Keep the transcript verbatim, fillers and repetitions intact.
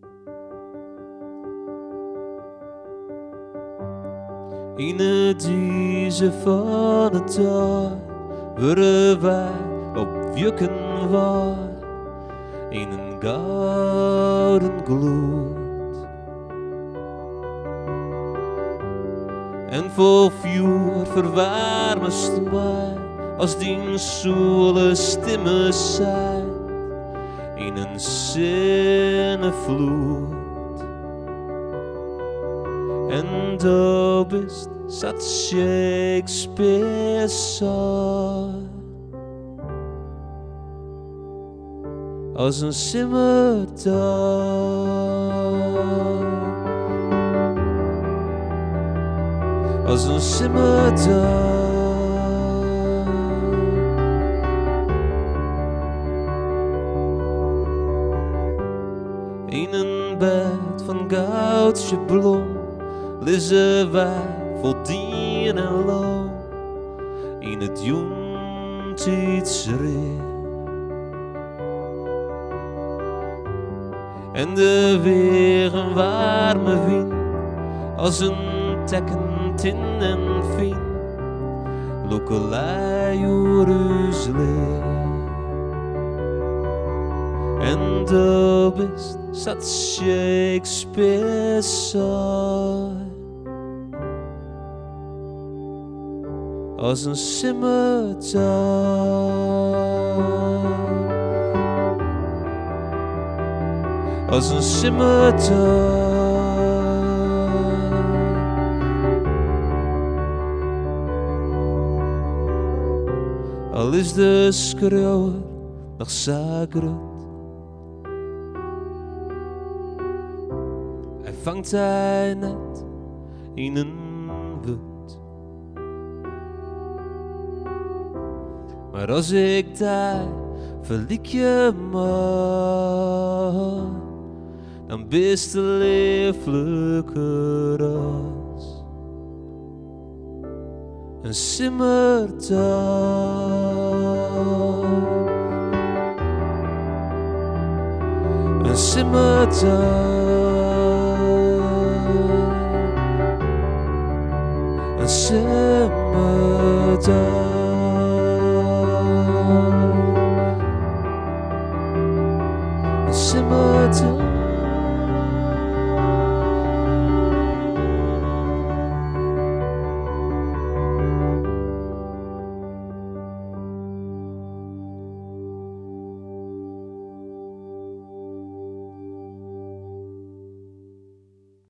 In het deze van het jaar worden wij op jukken waar in een gouden gloed. En vol vuur verwarmest mij als die zoele stemmen zijn in een zinnevloed. En daar bist zat Shakespeare zo als een simmerdag, als een simmerdag. In een bed van goudje blom liggen wij vol dien en loon in het joentidsreer. En de weer een warme wind als een tekken tin en fin lokelij Jeruzalem. En daar bist zat Shakespeare zo als een simmerdag, als een simmerdag. Al is de schreeuwer nog zagrut, hij vangt hij net in een wut. Maar als ik daar verliek je maar, dan bist de leeflijke ras. Een simmerdag, een simmerdag, een simmerdag.